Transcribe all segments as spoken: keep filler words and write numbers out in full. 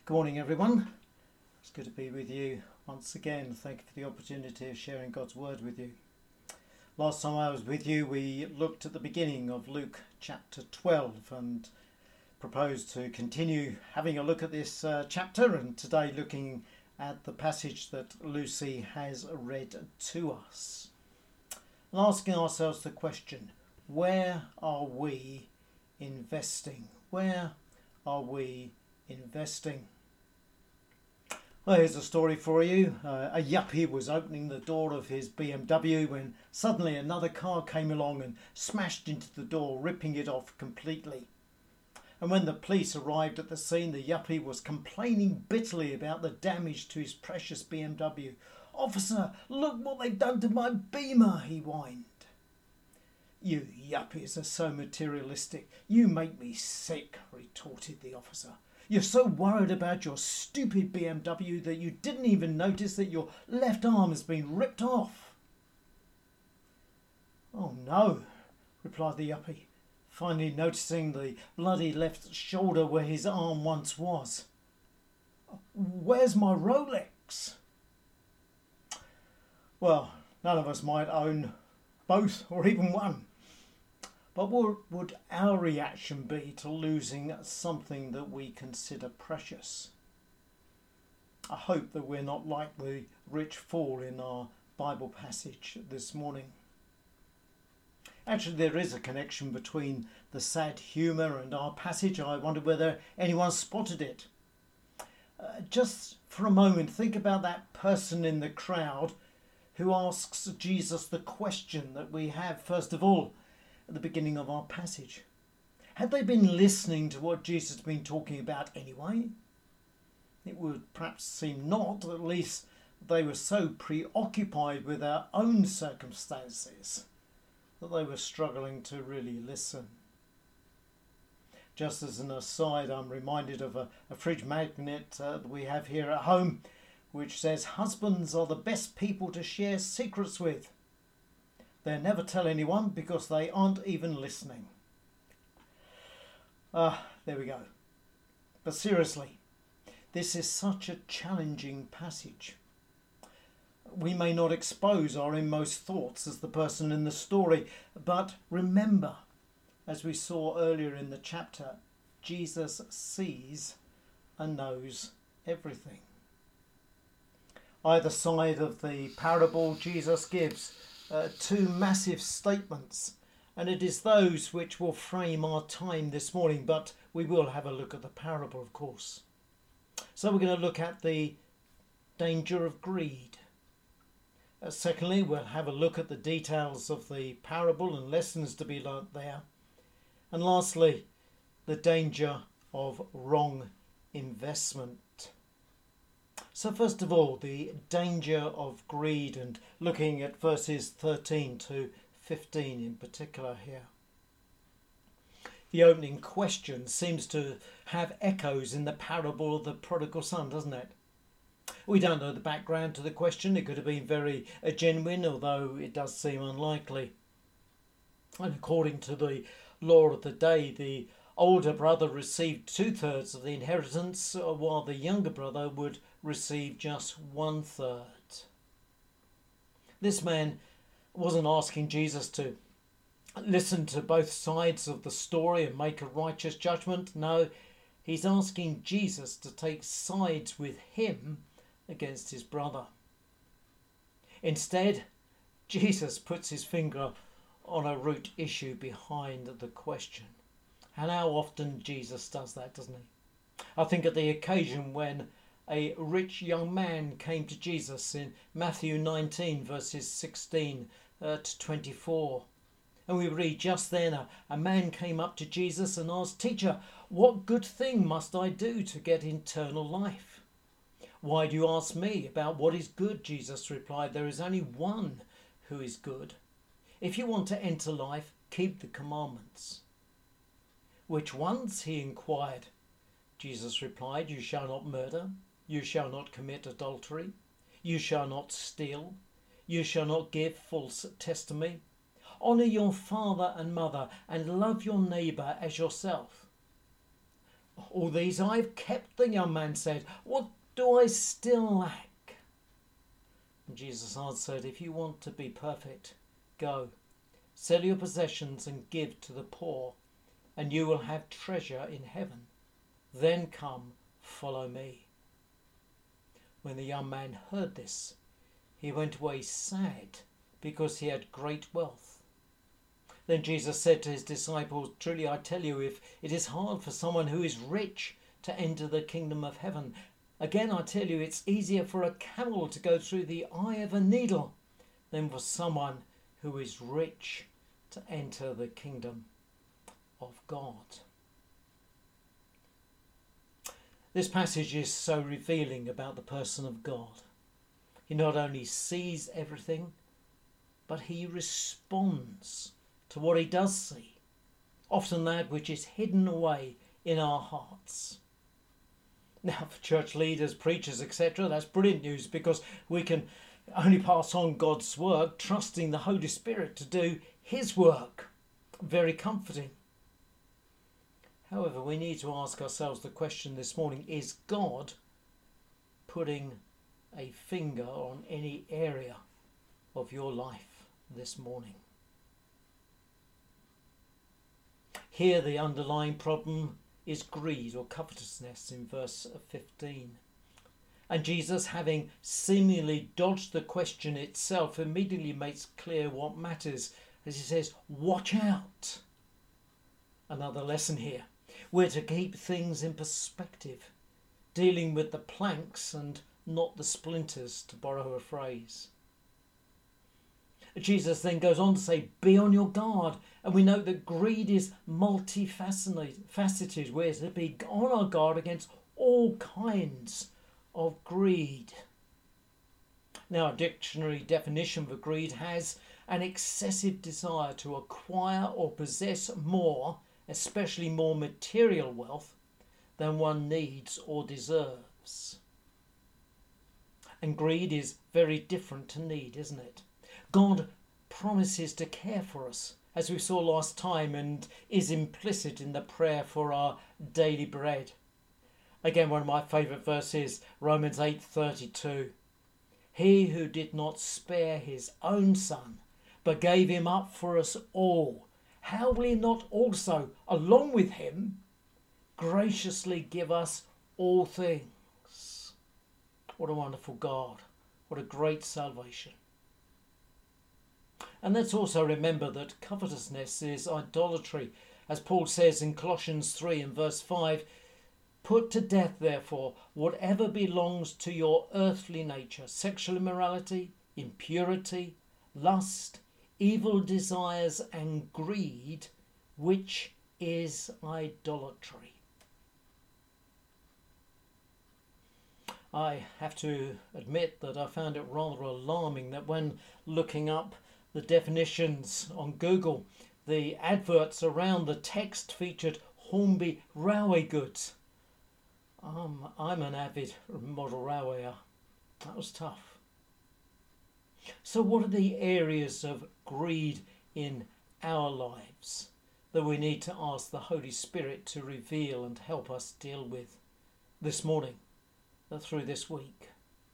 Good morning, everyone. It's good to be with you once again. Thank you for the opportunity of sharing God's word with you. Last time I was with you, we looked at the beginning of Luke chapter twelve and proposed to continue having a look at this uh, chapter, and today looking at the passage that Lucy has read to us. And asking ourselves the question, where are we investing? Where are we investing? Well, here's a story for you. Uh, a yuppie was opening the door of his B M W when suddenly another car came along and smashed into the door, ripping it off completely. And when the police arrived at the scene, the yuppie was complaining bitterly about the damage to his precious B M W. "Officer, look what they've done to my Beamer," he whined. "You yuppies are so materialistic. You make me sick," retorted the officer. "You're so worried about your stupid B M W that you didn't even notice that your left arm has been ripped off." "Oh no," replied the yuppie, finally noticing the bloody left shoulder where his arm once was. "Where's my Rolex?" Well, none of us might own both or even one. But what would our reaction be to losing something that we consider precious? I hope that we're not like the rich fool in our Bible passage this morning. Actually, there is a connection between the sad humour and our passage. I wonder whether anyone spotted it. Uh, just for a moment, think about that person in the crowd who asks Jesus the question that we have, first of all, at the beginning of our passage. Had they been listening to what Jesus had been talking about anyway? It would perhaps seem not, at least they were so preoccupied with their own circumstances that they were struggling to really listen. Just as an aside, I'm reminded of a, a fridge magnet uh, that we have here at home, which says, "Husbands are the best people to share secrets with. They never tell anyone because they aren't even listening." Ah, there we go. But seriously, this is such a challenging passage. We may not expose our inmost thoughts as the person in the story, but remember, as we saw earlier in the chapter, Jesus sees and knows everything. Either side of the parable, Jesus gives Uh, two massive statements, and it is those which will frame our time this morning, but we will have a look at the parable, of course. So we're going to look at the danger of greed. Uh, secondly, we'll have a look at the details of the parable and lessons to be learnt there. And lastly, the danger of wrong investment. So first of all, the danger of greed, and looking at verses thirteen to fifteen in particular here. The opening question seems to have echoes in the parable of the prodigal son, doesn't it? We don't know the background to the question. It could have been very uh, genuine, although it does seem unlikely. And according to the law of the day, the older brother received two-thirds of the inheritance, while the younger brother would receive just one-third. This man wasn't asking Jesus to listen to both sides of the story and make a righteous judgment. No, he's asking Jesus to take sides with him against his brother. Instead, Jesus puts his finger on a root issue behind the question. And how often Jesus does that, doesn't he? I think at the occasion when a rich young man came to Jesus in Matthew nineteen, verses sixteen uh, to twenty-four. And we read, "Just then a, a man came up to Jesus and asked, 'Teacher, what good thing must I do to get eternal life?' 'Why do you ask me about what is good?' Jesus replied. 'There is only one who is good. If you want to enter life, keep the commandments.' 'Which ones?' he inquired. Jesus replied, 'You shall not murder. You shall not commit adultery. You shall not steal. You shall not give false testimony. Honour your father and mother, and love your neighbour as yourself.' All these I've kept, the young man said. What do I still lack? And Jesus answered, if you want to be perfect, go, sell your possessions and give to the poor, and you will have treasure in heaven. Then come, follow me. When the young man heard this, he went away sad, because he had great wealth. Then Jesus said to his disciples, truly I tell you, if it is hard for someone who is rich to enter the kingdom of heaven, again I tell you, it's easier for a camel to go through the eye of a needle than for someone who is rich to enter the kingdom of God. This passage is so revealing about the person of God. He not only sees everything, but he responds to what he does see, often that which is hidden away in our hearts. Now, for church leaders, preachers, et cetera, that's brilliant news, because we can only pass on God's work, trusting the Holy Spirit to do his work. Very comforting. However, we need to ask ourselves the question this morning, is God putting a finger on any area of your life this morning? Here the underlying problem is greed or covetousness in verse fifteen. And Jesus, having seemingly dodged the question itself, immediately makes clear what matters as he says, watch out. Another lesson here. We're to keep things in perspective, dealing with the planks and not the splinters, to borrow a phrase. Jesus then goes on to say, be on your guard. And we note that greed is multifaceted. We're to be on our guard against all kinds of greed. Now, a dictionary definition for greed has an excessive desire to acquire or possess more, especially more material wealth, than one needs or deserves. And greed is very different to need, isn't it? God promises to care for us, as we saw last time, and is implicit in the prayer for our daily bread. Again, one of my favourite verses, Romans eight thirty-two. He who did not spare his own son, but gave him up for us all, how will he not also, along with him, graciously give us all things? What a wonderful God. What a great salvation. And let's also remember that covetousness is idolatry. As Paul says in Colossians three and verse five, put to death, therefore, whatever belongs to your earthly nature, sexual immorality, impurity, lust, evil desires and greed, which is idolatry. I have to admit that I found it rather alarming that when looking up the definitions on Google, the adverts around the text featured Hornby Railway Goods. Um, I'm an avid model railwayer. That was tough. So what are the areas of greed in our lives that we need to ask the Holy Spirit to reveal and help us deal with this morning, through this week?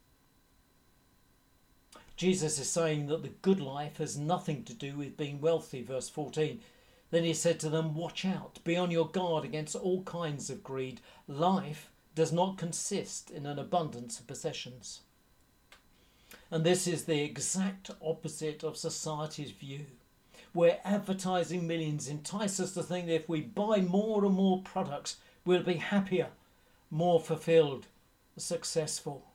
Jesus is saying that the good life has nothing to do with being wealthy, verse fourteen. Then he said to them, watch out, be on your guard against all kinds of greed. Life does not consist in an abundance of possessions. And this is the exact opposite of society's view, where advertising millions entice us to think that if we buy more and more products, we'll be happier, more fulfilled, successful.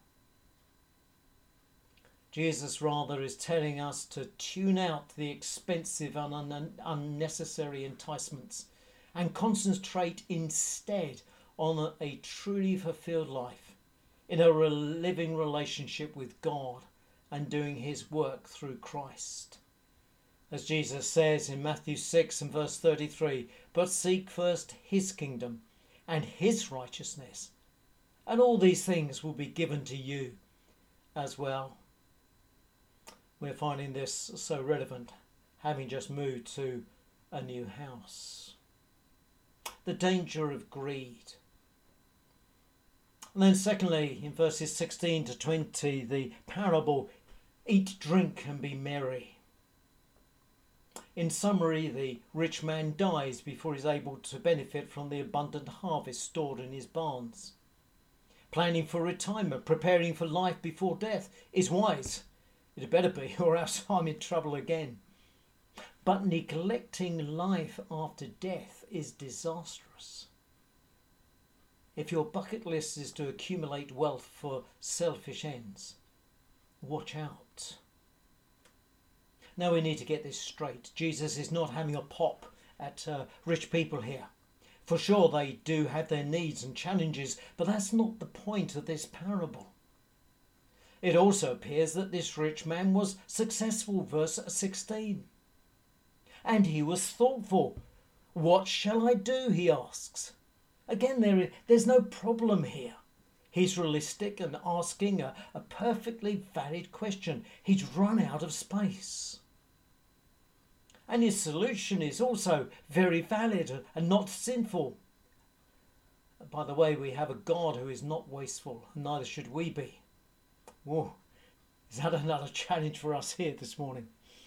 Jesus rather is telling us to tune out the expensive and un- unnecessary enticements and concentrate instead on a, a truly fulfilled life in a re- living relationship with God and doing his work through Christ. As Jesus says in Matthew six and verse thirty-three, but seek first his kingdom and his righteousness, and all these things will be given to you as well. We're finding this so relevant, having just moved to a new house. The danger of greed. And then secondly, in verses sixteen to twenty, the parable, eat, drink and be merry. In summary, the rich man dies before he's able to benefit from the abundant harvest stored in his barns. Planning for retirement, preparing for life before death is wise. It better be, or else I'm in trouble again. But neglecting life after death is disastrous. If your bucket list is to accumulate wealth for selfish ends, watch out. Now we need to get this straight. Jesus is not having a pop at uh, rich people here. For sure they do have their needs and challenges, but that's not the point of this parable. It also appears that this rich man was successful, verse sixteen. And he was thoughtful. What shall I do, he asks. Again, there, there's no problem here. He's realistic and asking a, a perfectly valid question. He's run out of space. And his solution is also very valid and not sinful. By the way, we have a God who is not wasteful, and neither should we be. Whoa, is that another challenge for us here this morning?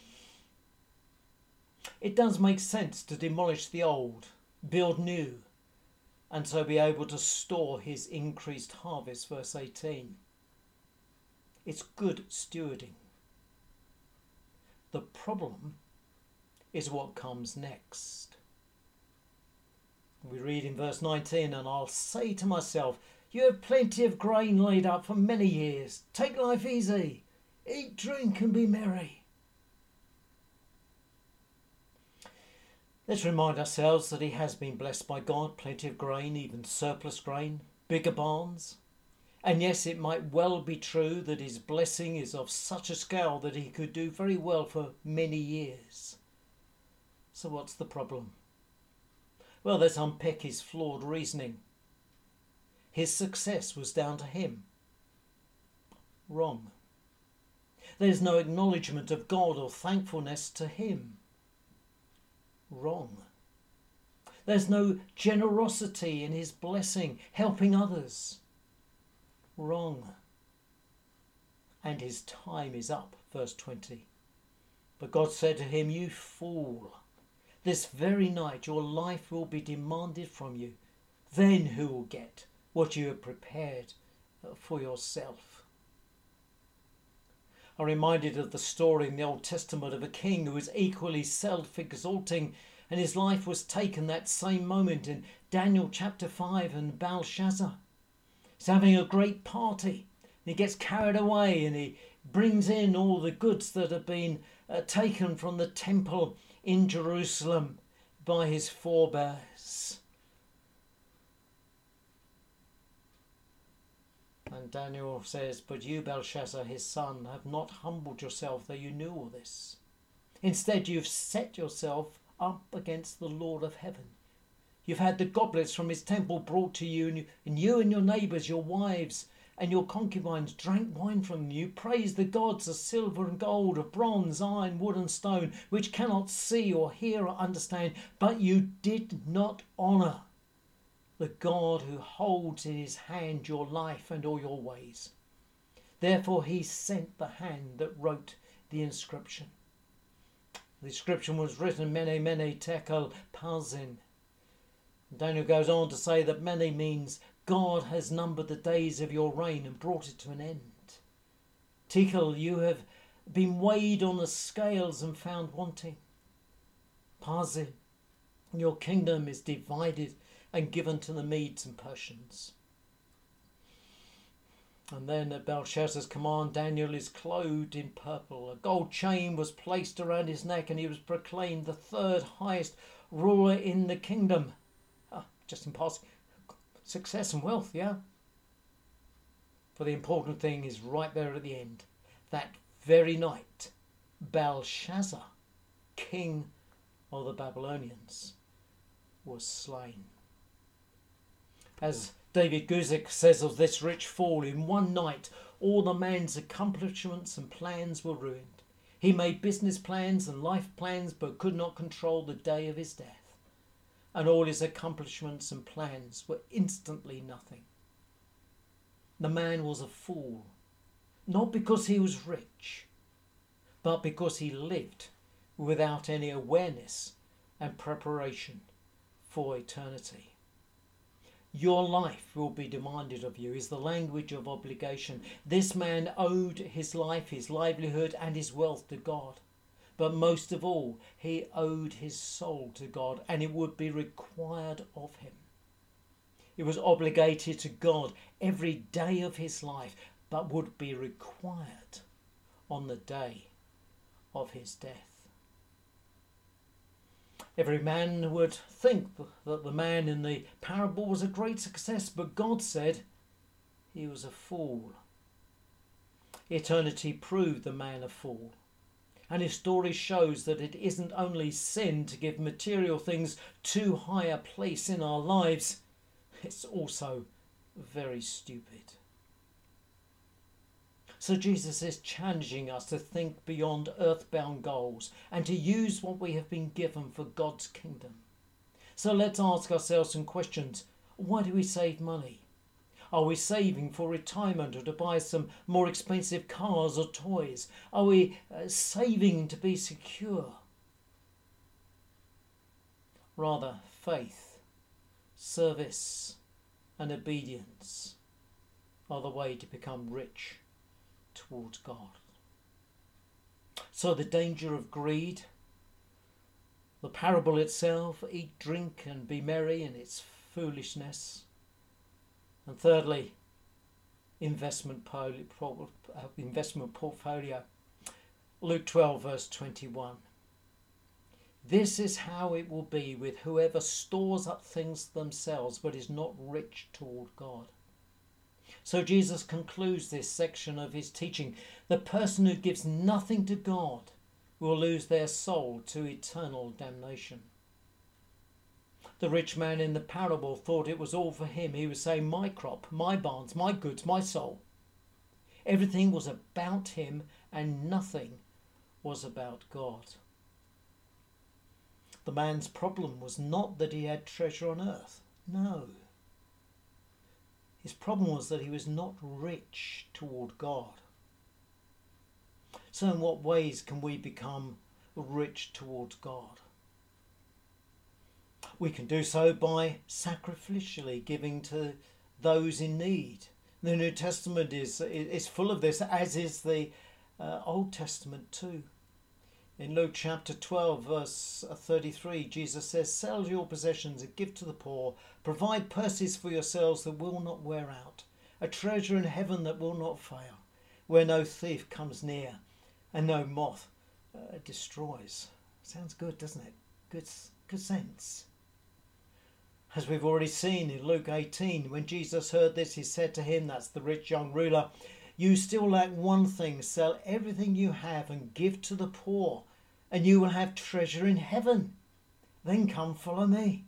It does make sense to demolish the old, build new, and so be able to store his increased harvest, verse eighteen. It's good stewarding. The problem is what comes next. We read in verse nineteen, and I'll say to myself, you have plenty of grain laid up for many years. Take life easy. Eat, drink, and be merry. Let's remind ourselves that he has been blessed by God, plenty of grain, even surplus grain, bigger barns. And yes, it might well be true that his blessing is of such a scale that he could do very well for many years. So what's the problem? Well, let's unpick his flawed reasoning. His success was down to him. Wrong. There's no acknowledgement of God or thankfulness to him. Wrong. There's no generosity in his blessing, helping others. Wrong. And his time is up, verse twenty. But God said to him, you fool, this very night your life will be demanded from you. Then who will get what you have prepared for yourself? I'm reminded of the story in the Old Testament of a king who was equally self-exalting, and his life was taken that same moment in Daniel chapter five and Belshazzar. He's having a great party. He gets carried away and he brings in all the goods that have been uh, taken from the temple in Jerusalem by his forebears. And Daniel says, but you, Belshazzar, his son, have not humbled yourself, though you knew all this. Instead, you've set yourself up against the Lord of heaven. You've had the goblets from his temple brought to you, and you and, you and your neighbours, your wives, and your concubines drank wine from them. You praised the gods of silver and gold, of bronze, iron, wood and stone, which cannot see or hear or understand, but you did not honour the God who holds in his hand your life and all your ways. Therefore he sent the hand that wrote the inscription. The inscription was written Mene Mene Tekel Parsin. Daniel goes on to say that Mene means God has numbered the days of your reign and brought it to an end. Tekel, you have been weighed on the scales and found wanting. Parsin, your kingdom is divided and given to the Medes and Persians. And then at Belshazzar's command, Daniel is clothed in purple. A gold chain was placed around his neck, and he was proclaimed the third highest ruler in the kingdom. Ah, just impossible. Success and wealth, yeah? For the important thing is right there at the end. That very night, Belshazzar, king of the Babylonians, was slain. As David Guzik says of this rich fool, in one night all the man's accomplishments and plans were ruined. He made business plans and life plans but could not control the day of his death. And all his accomplishments and plans were instantly nothing. The man was a fool, not because he was rich, but because he lived without any awareness and preparation for eternity. Your life will be demanded of you is the language of obligation. This man owed his life, his livelihood and his wealth to God. But most of all, he owed his soul to God, and it would be required of him. It was obligated to God every day of his life, but would be required on the day of his death. Every man would think that the man in the parable was a great success, but God said he was a fool. Eternity proved the man a fool. And his story shows that it isn't only sin to give material things too high a place in our lives, it's also very stupid. So Jesus is challenging us to think beyond earthbound goals and to use what we have been given for God's kingdom. So let's ask ourselves some questions. Why do we save money? Are we saving for retirement or to buy some more expensive cars or toys? Are we uh, saving to be secure? Rather, faith, service and obedience are the way to become rich towards God. So the danger of greed, the parable itself, eat, drink and be merry in its foolishness. And thirdly, investment, poli- uh, investment portfolio. Luke twelve verse twenty-one. This is how it will be with whoever stores up things themselves but is not rich toward God. So Jesus concludes this section of his teaching. The person who gives nothing to God will lose their soul to eternal damnation. The rich man in the parable thought it was all for him. He was saying, my crop, my barns, my goods, my soul. Everything was about him and nothing was about God. The man's problem was not that he had treasure on earth. No. His problem was that he was not rich toward God. So in what ways can we become rich towards God? We can do so by sacrificially giving to those in need. The New Testament is, is full of this, as is the uh, Old Testament too. In Luke chapter twelve verse thirty-three, Jesus says, sell your possessions and give to the poor. Provide purses for yourselves that will not wear out. A treasure in heaven that will not fail, where no thief comes near and no moth uh, destroys. Sounds good, doesn't it? Good, good sense. As we've already seen in Luke eighteen, when Jesus heard this, he said to him, that's the rich young ruler, you still lack one thing. Sell everything you have and give to the poor, and you will have treasure in heaven. Then come follow me.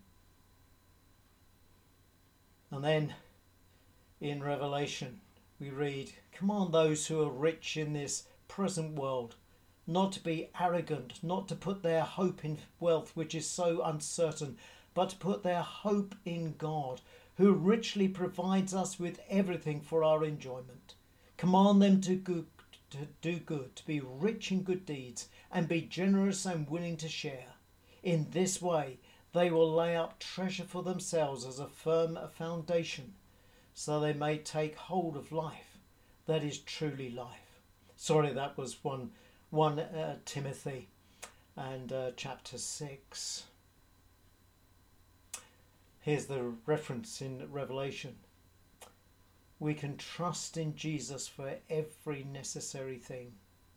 And then in Revelation we read, command those who are rich in this present world not to be arrogant, not to put their hope in wealth which is so uncertain, but to put their hope in God, who richly provides us with everything for our enjoyment. Command them to, good, to do good, to be rich in good deeds, and be generous and willing to share. In this way, they will lay up treasure for themselves as a firm foundation, so they may take hold of life that is truly life. Sorry, that was one, one uh, Timothy and uh, chapter six. Here's the reference in Revelation. We can trust in Jesus for every necessary thing.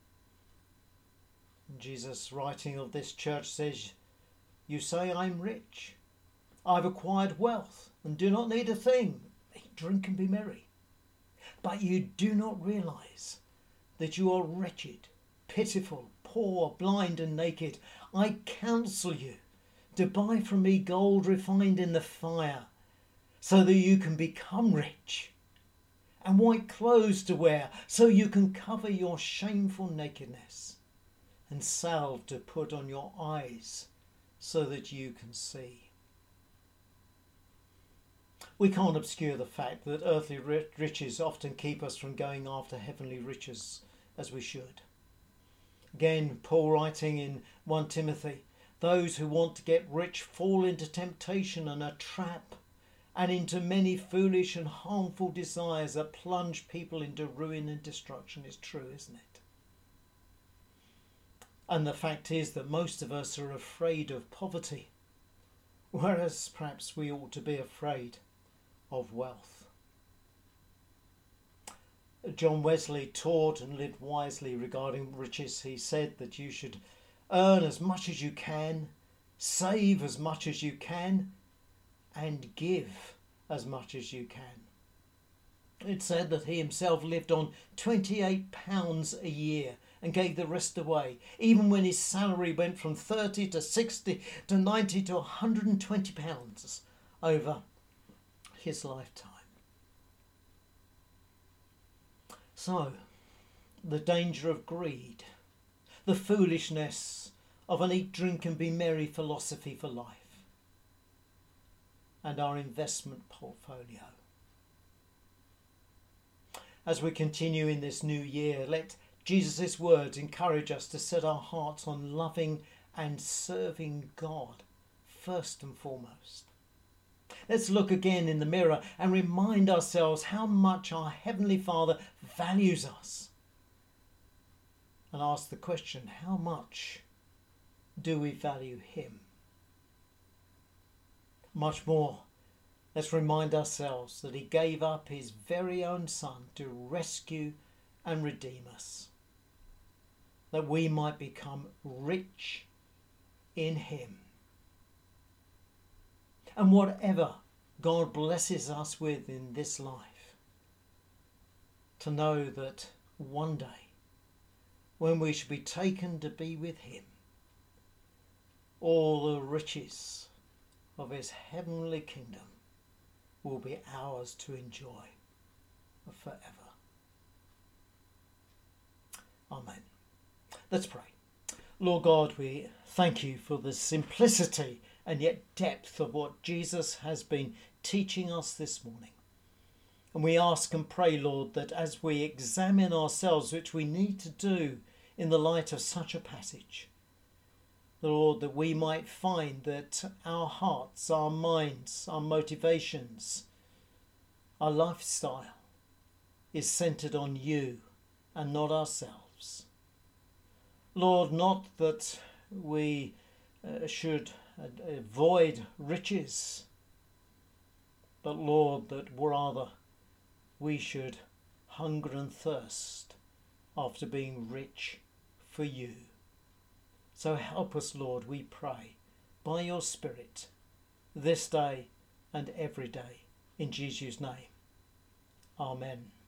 Jesus, writing of this church, says, you say I'm rich. I've acquired wealth and do not need a thing. Eat, drink and be merry. But you do not realize that you are wretched, pitiful, poor, blind and naked. I counsel you to buy from me gold refined in the fire, so that you can become rich, and white clothes to wear, so you can cover your shameful nakedness, and salve to put on your eyes, so that you can see. We can't obscure the fact that earthly riches often keep us from going after heavenly riches as we should. Again, Paul writing in First Timothy, those who want to get rich fall into temptation and a trap, and into many foolish and harmful desires that plunge people into ruin and destruction. Is true, isn't it? And the fact is that most of us are afraid of poverty, whereas perhaps we ought to be afraid of wealth. John Wesley taught and lived wisely regarding riches. He said that you should earn as much as you can, save as much as you can, and give as much as you can. It said that he himself lived on twenty-eight pounds a year and gave the rest away, even when his salary went from thirty to sixty to ninety to one hundred twenty pounds over his lifetime. So, the danger of greed, the foolishness of an eat, drink and be merry philosophy for life, and our investment portfolio. As we continue in this new year, let Jesus' words encourage us to set our hearts on loving and serving God first and foremost. Let's look again in the mirror and remind ourselves how much our Heavenly Father values us. And ask the question, how much do we value Him? Much more, let's remind ourselves that He gave up His very own Son to rescue and redeem us, that we might become rich in Him. And whatever God blesses us with in this life, to know that one day, when we shall be taken to be with Him, all the riches of His heavenly kingdom will be ours to enjoy forever. Amen. Let's pray. Lord God, we thank You for the simplicity and yet depth of what Jesus has been teaching us this morning. And we ask and pray, Lord, that as we examine ourselves, which we need to do in the light of such a passage, Lord, that we might find that our hearts, our minds, our motivations, our lifestyle is centered on You and not ourselves. Lord, not that we uh, should avoid riches, but Lord, that rather we should hunger and thirst after being rich for You. So help us, Lord, we pray, by Your Spirit, this day and every day, in Jesus' name. Amen.